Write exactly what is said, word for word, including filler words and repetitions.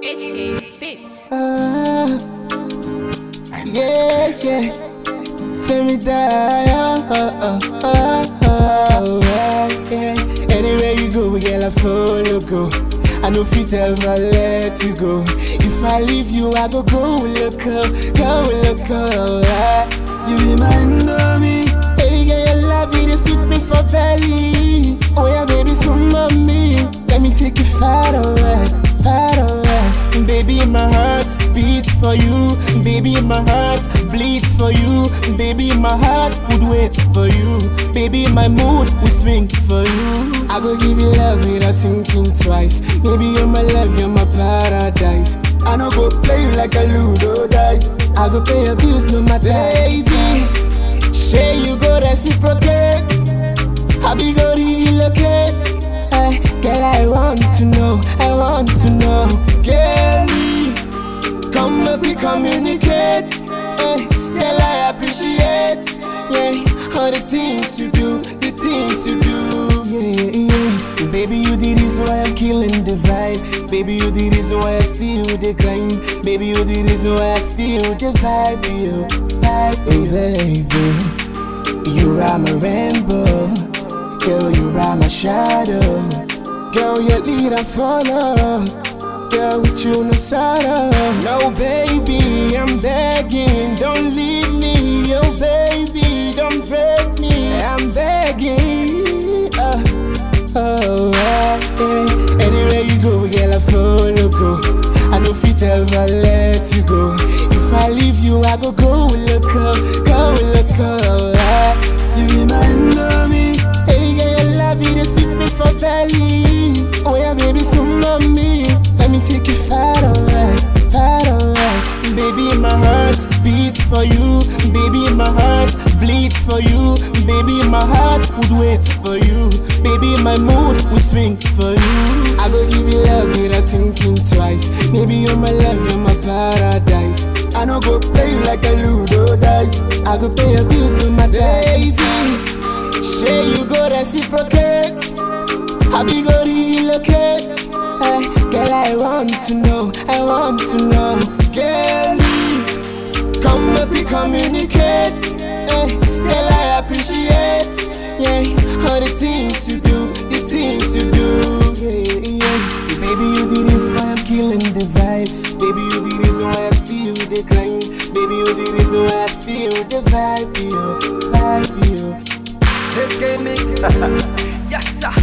H K Beats. Ah, yeah, yeah. Tell me that. Oh, oh, oh, oh, oh, yeah. Anywhere you go, girl, I follow go. I know fit ever let you go. If I leave you, I go go look up, go look up. Ah, you be my enemy. Baby girl, your love me to sweet me for belly. Oh yeah, baby, so mommy, let me take you far away, far away. Baby, my heart beats for you. Baby, my heart bleeds for you. Baby, my heart would wait for you. Baby, my mood will swing for you. I go give you love without thinking twice. Baby, you're my love, you're my paradise. I no go play you like a Ludo dice. I go pay your bills no matter. Babies, say you go reciprocate. I be go relocate. Hey, girl, I want to know, I want to know. Girlie, come make we communicate. Hey, girl, I appreciate, yeah, all the things you do, the things you do. Yeah, yeah. Baby, you the reason why I'm killing the vibe. Baby, you the reason why I still the grind. Baby, you the reason why I still the vibe. You, vibe, baby. You are my rainbow. Girl, you are my shadow. Girl, you lead and follow. Girl, with you no sorrow. No, baby, I'm begging, don't leave me. Yo, baby, don't break me. I'm begging. Uh, oh, uh, yeah. Anywhere you go, girl, I follow go. I know fit ever let you go. If I leave you, I go go look up, go look up. Uh, you be my enemy. Hey girl, your love you to sweet me for belly. Oh yeah, baby, so mommy, let me take you far away, far away. Baby, my heart beats for you. Baby, my heart bleeds for you. Baby, my heart would wait for you. Baby, my mood will swing for you. I go give you love without thinking twice. Baby, you're my love, you're my paradise. I no go play you like a Ludo dice. I go pay your bills no matter. Babies, say you go reciprocate. I be go relocate. Hey, girl, I want to know, I want to know. Girlie, come make we communicate. Hey, girl, I appreciate, yeah, all the things you do, the things you do. Yeah, yeah. Baby, you the reason why I'm killing the vibe. Baby, you the reason why I still the grind. Baby, you the reason why I still the vibe, yo, vibe, yo. H K Mix. Yes, sir.